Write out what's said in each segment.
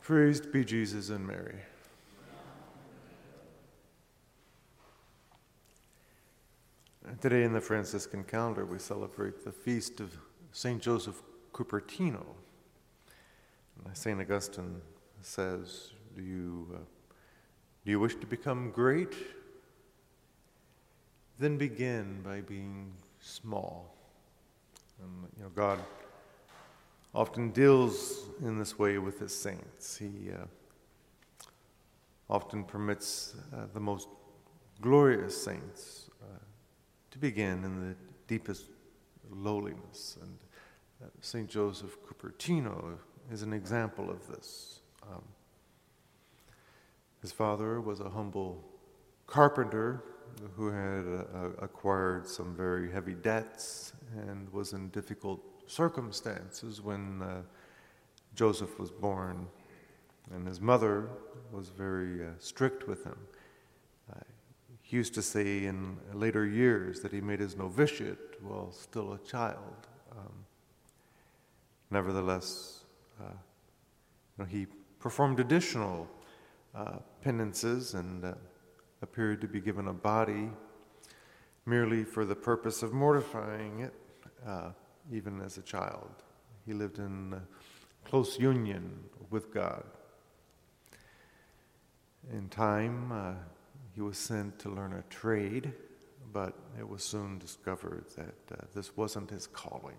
Praised be Jesus and Mary. Today in the Franciscan calendar we celebrate the feast of St. Joseph Cupertino. St. Augustine says, do you wish to become great? Then begin by being small. And, God often deals in this way with his saints. He often permits the most glorious saints to begin in the deepest lowliness. And St. Joseph Cupertino is an example of this. His father was a humble carpenter who had acquired some very heavy debts and was in difficult circumstances when Joseph was born. And his mother was very strict with him. He used to say in later years that he made his novitiate while still a child. Nevertheless, he performed additional penances and appeared to be given a body merely for the purpose of mortifying it, even as a child. He lived in close union with God. In time, he was sent to learn a trade, but it was soon discovered that this wasn't his calling.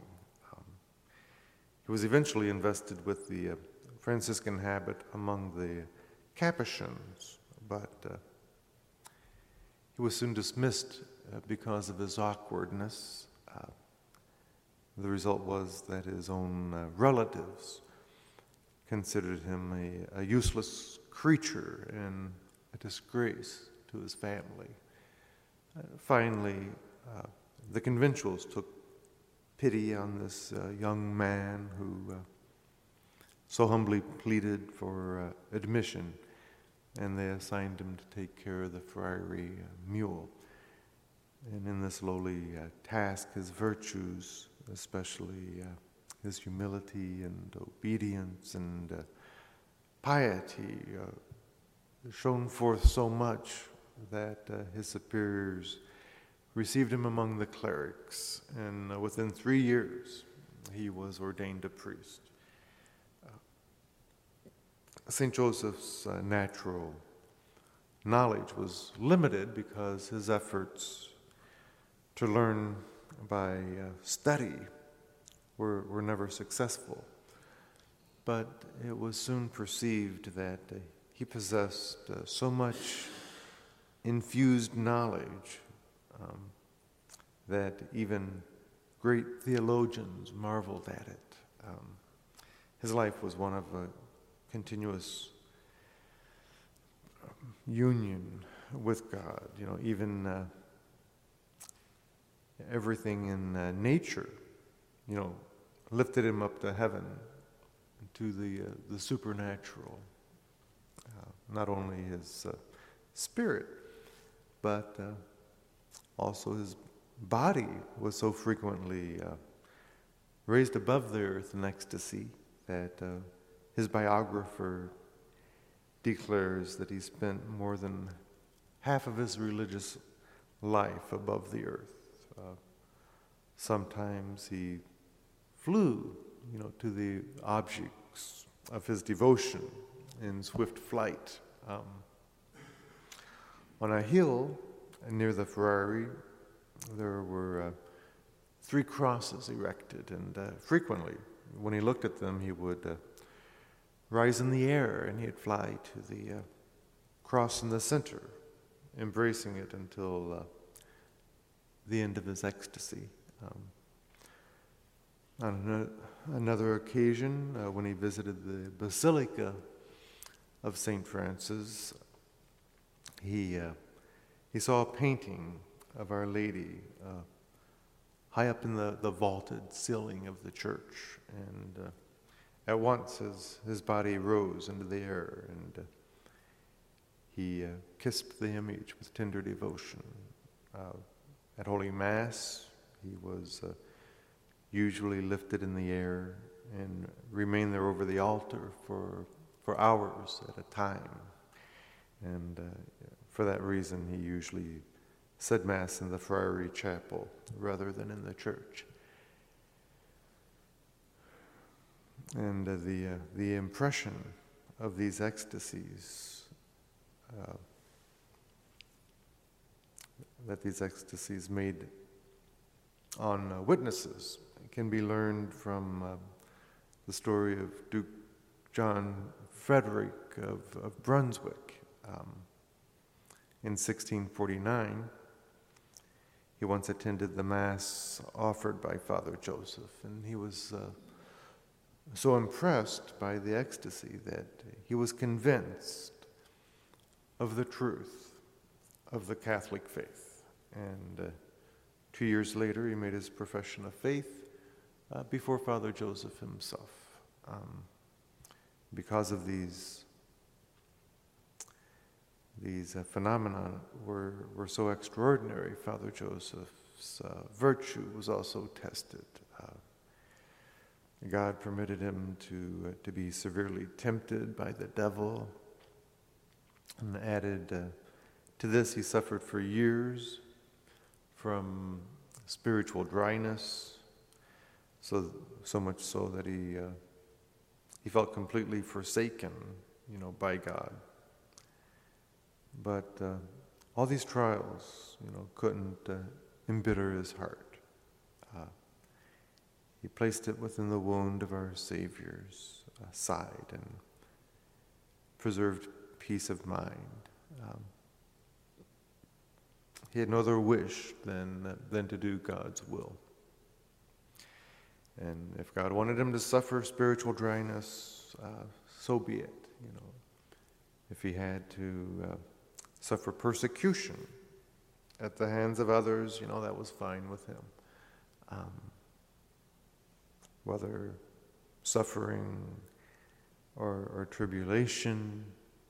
He was eventually invested with the Franciscan habit among the Capuchins, but he was soon dismissed because of his awkwardness. The result was that his own relatives considered him a useless creature and a disgrace to his family. Finally, the conventuals took pity on this young man who so humbly pleaded for admission, and they assigned him to take care of the friary mule. And in this lowly task, his virtues, especially his humility and obedience and piety, shone forth so much that his superiors received him among the clerics, and within 3 years he was ordained a priest. St. Joseph's natural knowledge was limited because his efforts to learn by study were never successful. But it was soon perceived that he possessed so much infused knowledge that even great theologians marveled at it. His life was one of a continuous union with God. Even everything in nature, lifted him up to heaven, to the supernatural. Not only his spirit, but also his body was so frequently raised above the earth in ecstasy that his biographer declares that he spent more than half of his religious life above the earth. Sometimes he flew, to the objects of his devotion in swift flight. On a hill near the Friary, there were 3 crosses erected, and frequently, when he looked at them, he would rise in the air and he'd fly to the cross in the center, embracing it until the end of his ecstasy. On another occasion, when he visited the Basilica of St. Francis, he saw a painting of Our Lady high up in the vaulted ceiling of the church, and at once his body rose into the air, and he kissed the image with tender devotion. At Holy Mass, he was usually lifted in the air and remained there over the altar for for hours at a time. And for that reason, he usually said Mass in the friary chapel rather than in the church. And the impression of these ecstasies, that these ecstasies made on witnesses can be learned from the story of Duke John Frederick of Brunswick. In 1649, he once attended the Mass offered by Father Joseph, and he was so impressed by the ecstasy that he was convinced of the truth of the Catholic faith. And 2 years later, he made his profession of faith before Father Joseph himself. Because of these phenomena were so extraordinary, Father Joseph's virtue was also tested. God permitted him to be severely tempted by the devil, and added to this, he suffered for years from spiritual dryness, so much so that he felt completely forsaken, by God. But all these trials, couldn't embitter his heart. He placed it within the wound of our Savior's side and preserved peace of mind. He had no other wish than to do God's will. And if God wanted him to suffer spiritual dryness, so be it. If he had to suffer persecution at the hands of others, that was fine with him. Whether suffering or tribulation,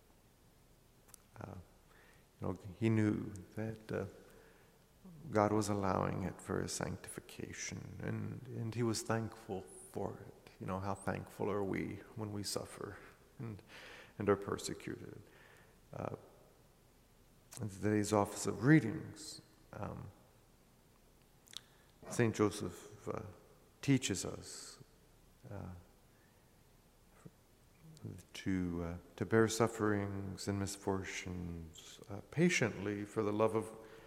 he knew that God was allowing it for his sanctification, and he was thankful for it. How thankful are we when we suffer and are persecuted? In today's Office of Readings, St. Joseph teaches us to bear sufferings and misfortunes patiently for the love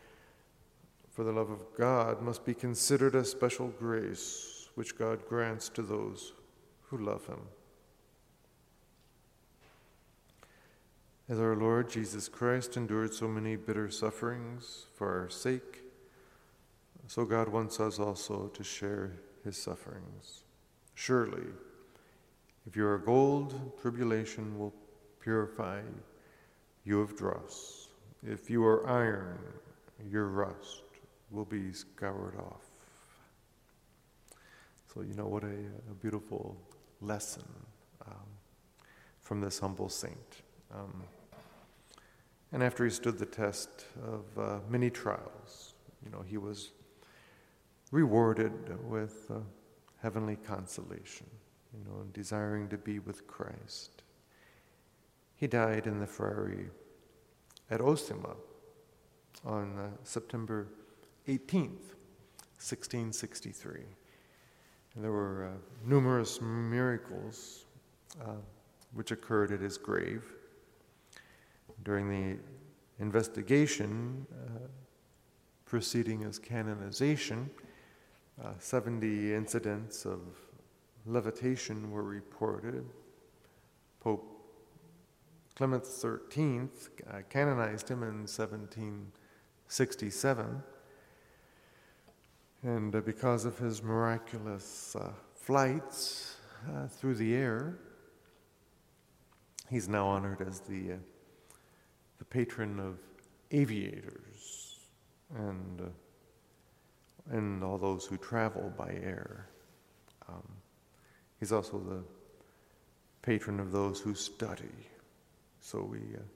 of God must be considered a special grace which God grants to those who love him. As our Lord Jesus Christ endured so many bitter sufferings for our sake, so God wants us also to share his sufferings. Surely, if you are gold, tribulation will purify you of dross. If you are iron, your rust will be scoured off. So what a beautiful lesson from this humble saint. And after he stood the test of many trials, he was rewarded with heavenly consolation, desiring to be with Christ. He died in the friary at Osima on September 18th, 1663. And there were numerous miracles which occurred at his grave. During the investigation preceding his canonization, 70 incidents of levitation were reported. Pope Clement XIII canonized him in 1767, and because of his miraculous flights through the air, he's now honored as the patron of aviators and all those who travel by air. He's also the patron of those who study. So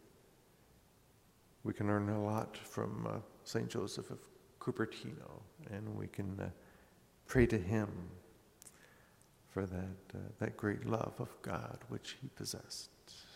we can learn a lot from St. Joseph of Cupertino, and we can pray to him for that great love of God which he possessed.